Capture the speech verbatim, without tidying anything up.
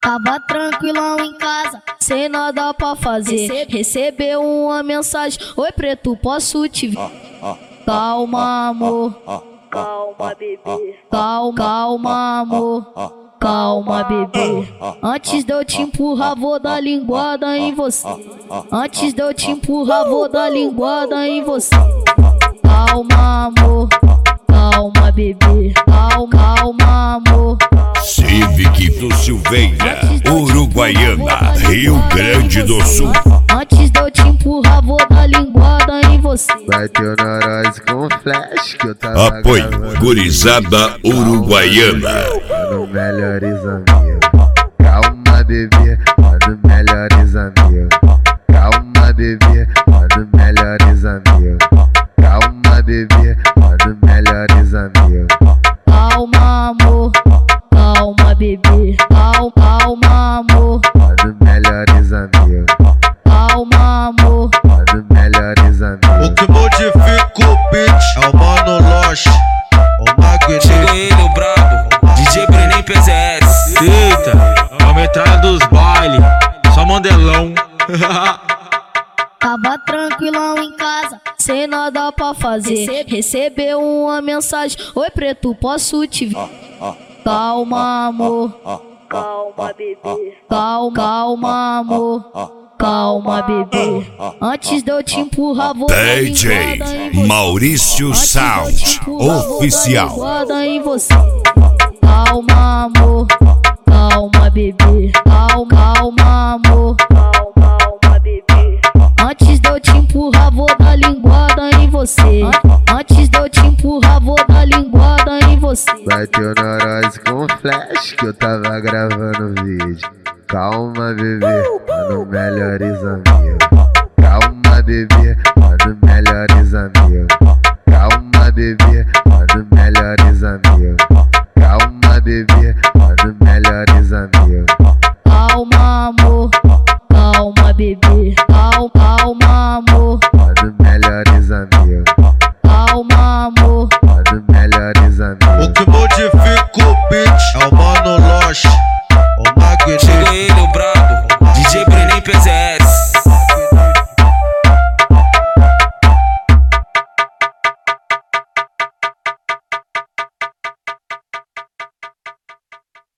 Tava tranquilão em casa, sem nada pra fazer. Recebeu uma mensagem: oi preto, posso te ver? Calma amor, calma bebê, calma, calma amor, calma bebê. Antes de eu te empurrar vou dar linguada em você. Antes de eu te empurrar vou dar linguada em você. Calma amor, calma bebê, calma, calma amor. Civic do Silveira, Uruguaiana, Rio Grande do Sul. Antes de eu te empurrar vou dar linguada em você. Bateu na nós com flash que eu tava Apoio Gurizada Uruguaiana. Mano, melhores amigos. Calma bebê, mano, melhores amigos. Calma bebê, mano, melhores amigos. Calma bebê, mano, melhores amigos. Calma amor, calma bebê, calma, calma amor. Mano, melhores amigos. Calma amor, Mano, melhores amigos. O que modifica o beat é o Mano Losh, o Magneto. Chegou ele, o brabo, D J Brenem P Z S. Eita, a metralha dos baile, só mandelão. tava tranquilão em casa, sem nada pra fazer. Recebeu uma mensagem: oi preto, posso te ver? Calma amor, calma bebê, calma, calma amor, calma bebê. Antes de eu te empurrar vou dar D J linguada em você. Maurício Antes de eu te Sound empurrar, vou dar Oficial. linguada em você. Calma amor, calma bebê, calma, calma amor, calma bebê. Antes de eu te empurrar vou dar linguada em você. Antes de eu te empurrar vou dar linguada em você. Bateu na nós com flash que eu tava gravando vídeo. Calma bebê, mano, melhores amigos. Calma bebê, mano, melhores amigos. Calma bebê, mano, melhores amigos. Calma bebê, mano, melhores amigos. Calma amor, calma bebê, calma, calma amor.